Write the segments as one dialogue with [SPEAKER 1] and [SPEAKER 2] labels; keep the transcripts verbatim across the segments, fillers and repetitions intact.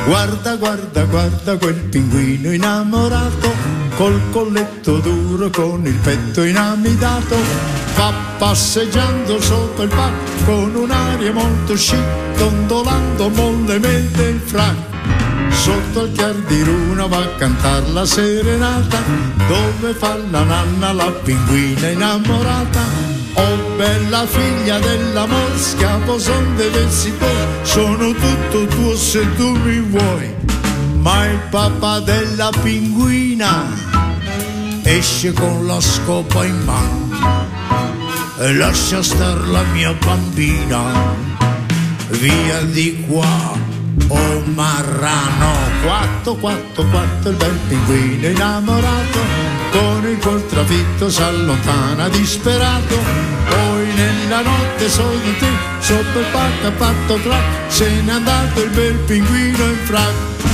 [SPEAKER 1] Guarda, guarda, guarda quel pinguino innamorato, col colletto duro, con il petto inamidato, va passeggiando sopra il parco con un'aria molto chic, dondolando mollemente il frac. Sotto il chiar di luna va a cantar la serenata, dove fa la nanna la pinguina innamorata. Oh bella figlia dell'amor, schiavo son devessi poi, sono tutto tuo se tu mi vuoi. Ma il papà della pinguina esce con la scopa in mano e lascia star la mia bambina. Via di qua, oh marrano. Quatto, quatto, quatto, il bel pinguino innamorato, con il col trafitto s'allontana disperato. Poi nella notte solo te, sopra il pacco ha fatto clac, se n'è andato il bel pinguino in frac.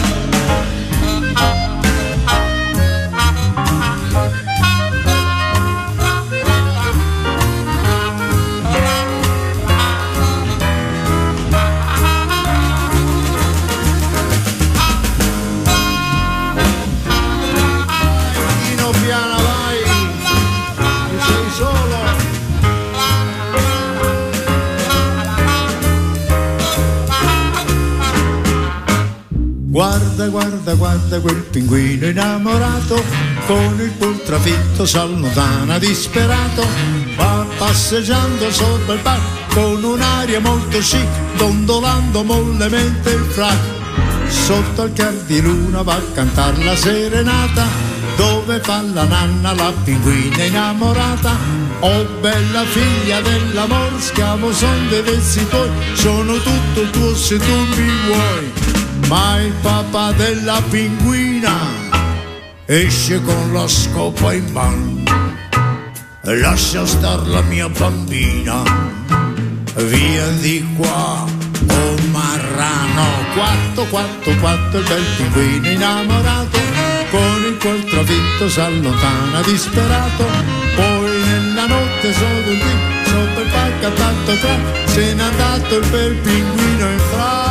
[SPEAKER 1] Guarda, guarda, guarda quel pinguino innamorato, con il col trafitto s'allontana disperato, va passeggiando sopra il parco con un'aria molto chic, dondolando mollemente il frac. Sotto al chiar di luna va a cantar la serenata, dove fa la nanna la pinguina innamorata. Oh bella figlia dell'amor, schiavo son devessi tuoi, sono tutto tuo se tu mi vuoi. Ma il papà della pinguina esce con la scopa in mano e lascia star la mia bambina. Via di qua, oh marrano. Quatto, quatto, quatto, il bel pinguino innamorato, con il col trafitto s'allontana disperato. Poi nella notte solo lì, sopra il palco ha tanto tra, se n'è andato il bel pinguino in fra.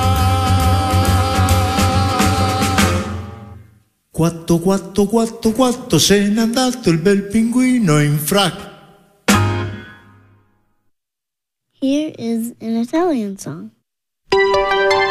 [SPEAKER 1] Quattro, quattro, quattro, quattro, se n'è andato il bel pinguino in frac.
[SPEAKER 2] Here is an Italian song.